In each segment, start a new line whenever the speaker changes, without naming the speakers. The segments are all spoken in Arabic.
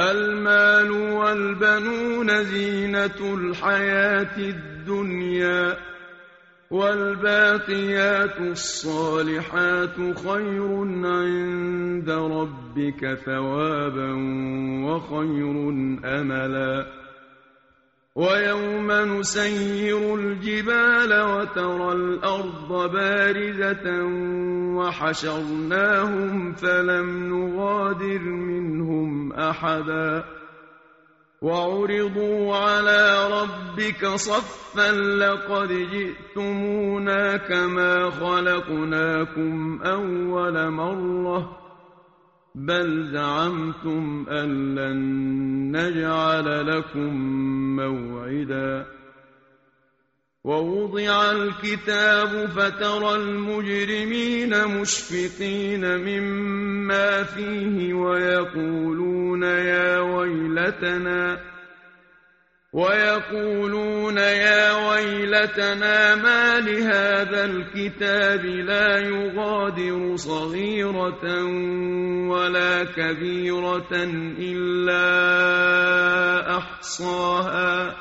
المال والبنون زينة الحياة الدنيا، والباقيات الصالحات خير عند ربك ثوابا وخير أملا. ويوم نسير الجبال وترى الأرض بارزة وحشرناهم فلم نغادر منهم أحدا، وعرضوا على ربك صفا لقد جئتمونا كما خلقناكم أول مرة بل زعمتم أن لن نجعل لكم موعدا. ووضع الكتاب فترى المجرمين مشفقين مما فيه ويقولون يا ويلتنا ما لهذا الكتاب لا يغادر صغيرة ولا كبيرة إلا أحصاها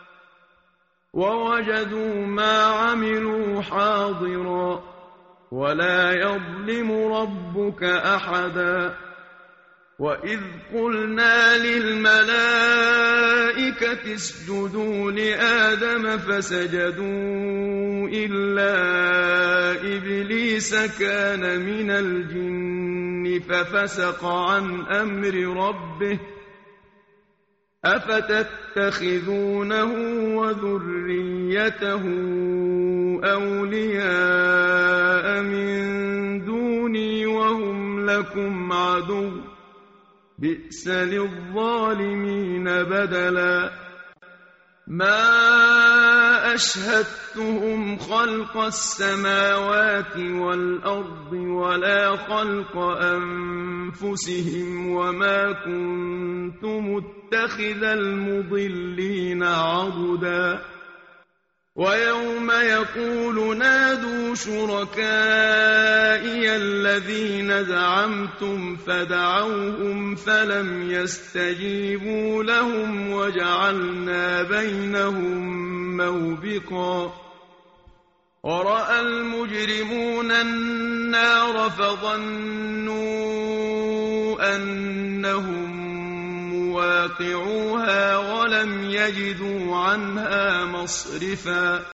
ووجدوا ما عملوا حاضرا ولا يظلم ربك أحدا. وإذ قلنا للملائكة اسجدوا لآدم فسجدوا إلا إبليس كان من الجن ففسق عن أمر ربه أفتتخذونه وذريته أولياء من دوني وهم لكم عدو بئس للظالمين بدلا. ما أشهدتهم خلق السماوات والأرض ولا خلق أنفسهم وما كنت متخذ المضلين عضدا. ويوم يقول نادوا شركائي الذين زعمتم فدعوهم فلم يستجيبوا لهم وجعلنا بينهم موبقا. ورأى المجرمون النار فظنوا أنهم مواقعوها ولم يجدوا عنها مصرفا.